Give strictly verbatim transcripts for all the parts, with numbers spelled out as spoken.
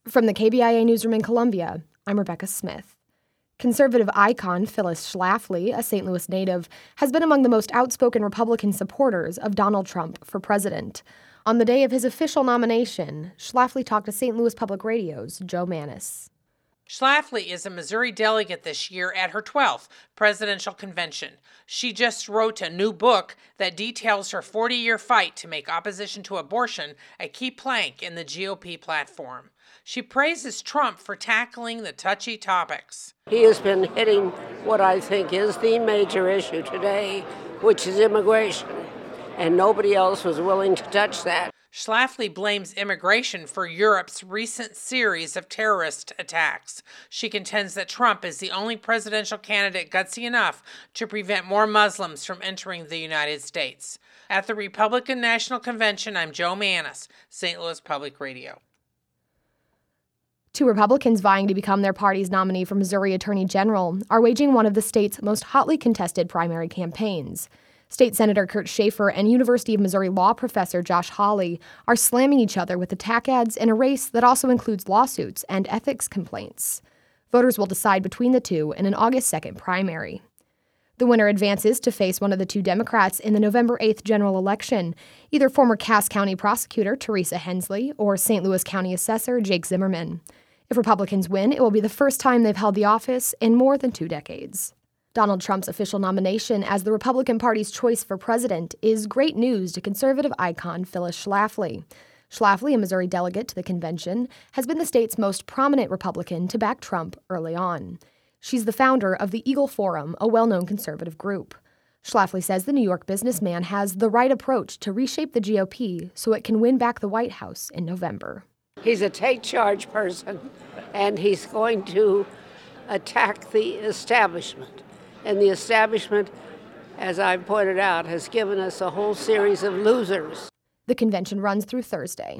From the K B I A Newsroom in Columbia, I'm Rebecca Smith. Conservative icon Phyllis Schlafly, a Saint Louis native, has been among the most outspoken Republican supporters of Donald Trump for president. On the day of his official nomination, Schlafly talked to Saint Louis Public Radio's Joe Mannies. Schlafly is a Missouri delegate this year at her twelfth presidential convention. She just wrote a new book that details her forty-year fight to make opposition to abortion a key plank in the G O P platform. She praises Trump for tackling the touchy topics. He has been hitting what I think is the major issue today, which is immigration, and nobody else was willing to touch that. Schlafly blames immigration for Europe's recent series of terrorist attacks. She contends that Trump is the only presidential candidate gutsy enough to prevent more Muslims from entering the United States. At the Republican National Convention, I'm Joe Mannies, Saint Louis Public Radio. Two Republicans vying to become their party's nominee for Missouri Attorney General are waging one of the state's most hotly contested primary campaigns. State Senator Kurt Schaefer and University of Missouri law professor Josh Hawley are slamming each other with attack ads in a race that also includes lawsuits and ethics complaints. Voters will decide between the two in an August second primary. The winner advances to face one of the two Democrats in the November eighth general election, either former Cass County prosecutor Teresa Hensley or Saint Louis County Assessor Jake Zimmerman. If Republicans win, it will be the first time they've held the office in more than two decades. Donald Trump's official nomination as the Republican Party's choice for president is great news to conservative icon Phyllis Schlafly. Schlafly, a Missouri delegate to the convention, has been the state's most prominent Republican to back Trump early on. She's the founder of the Eagle Forum, a well-known conservative group. Schlafly says the New York businessman has the right approach to reshape the G O P so it can win back the White House in November. He's a take-charge person, and he's going to attack the establishment. And the establishment, as I've pointed out, has given us a whole series of losers. The convention runs through Thursday.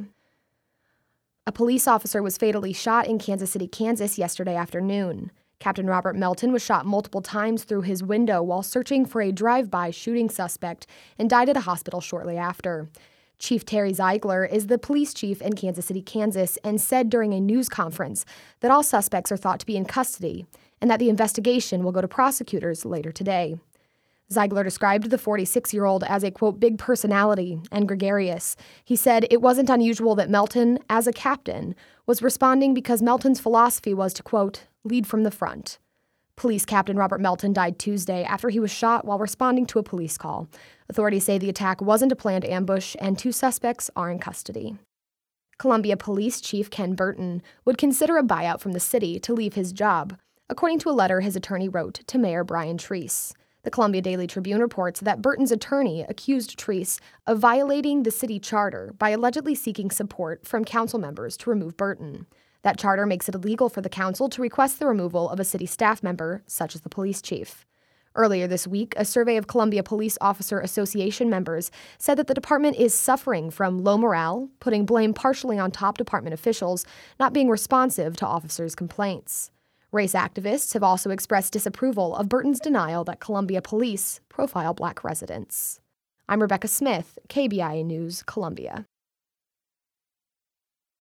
A police officer was fatally shot in Kansas City, Kansas yesterday afternoon. Captain Robert Melton was shot multiple times through his window while searching for a drive-by shooting suspect and died at a hospital shortly after. Chief Terry Ziegler is the police chief in Kansas City, Kansas, and said during a news conference that all suspects are thought to be in custody and that the investigation will go to prosecutors later today. Ziegler described the forty-six-year-old as a, quote, big personality and gregarious. He said it wasn't unusual that Melton, as a captain, was responding because Melton's philosophy was to, quote, lead from the front. Police Captain Robert Melton died Tuesday after he was shot while responding to a police call. Authorities say the attack wasn't a planned ambush, and two suspects are in custody. Columbia Police Chief Ken Burton would consider a buyout from the city to leave his job, according to a letter his attorney wrote to Mayor Brian Treese. The Columbia Daily Tribune reports that Burton's attorney accused Treese of violating the city charter by allegedly seeking support from council members to remove Burton. That charter makes it illegal for the council to request the removal of a city staff member, such as the police chief. Earlier this week, a survey of Columbia Police Officer Association members said that the department is suffering from low morale, putting blame partially on top department officials not being responsive to officers' complaints. Race activists have also expressed disapproval of Burton's denial that Columbia police profile black residents. I'm Rebecca Smith, K B I A News, Columbia.